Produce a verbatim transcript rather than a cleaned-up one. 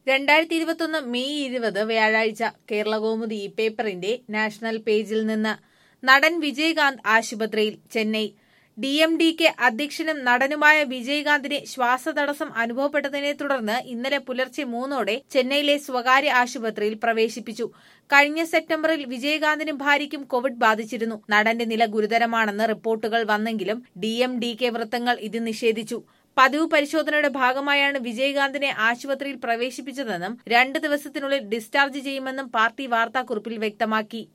രണ്ടായിരത്തി ഇരുപത്തൊന്ന് മെയ് ഇരുപത് വ്യാഴാഴ്ച കേരളകൗമുദി ഈ പേപ്പറിന്റെ നാഷണൽ പേജിൽ നിന്ന് നടൻ വിജയകാന്ത് ആശുപത്രിയിൽ Chennai D M D K അധ്യക്ഷനും നടനുമായ വിജയകാന്തിന് ശ്വാസതടസ്സം അനുഭവപ്പെട്ടതിനെ തുടർന്ന് ഇന്നലെ പുലർച്ചെ മൂന്നോടെ ചെന്നൈയിലെ സ്വകാര്യ ആശുപത്രിയിൽ പ്രവേശിപ്പിച്ചു. കഴിഞ്ഞ സെപ്റ്റംബറിൽ വിജയകാന്തിനും ഭാര്യയ്ക്കും കോവിഡ് ബാധിച്ചിരുന്നു. നടന്റെ നില ഗുരുതരമാണെന്ന് റിപ്പോർട്ടുകൾ വന്നെങ്കിലും ഡി എം ഡി കെ വൃത്തങ്ങൾ ഇത് നിഷേധിച്ചു. പതിവ് പരിശോധനയുടെ ഭാഗമായാണ് വിജയകാന്തിനെ ആശുപത്രിയിൽ പ്രവേശിപ്പിച്ചതെന്നും രണ്ട് ദിവസത്തിനുള്ളിൽ ഡിസ്ചാർജ് ചെയ്യുമെന്നും പാർട്ടി വാർത്താക്കുറിപ്പിൽ വ്യക്തമാക്കി.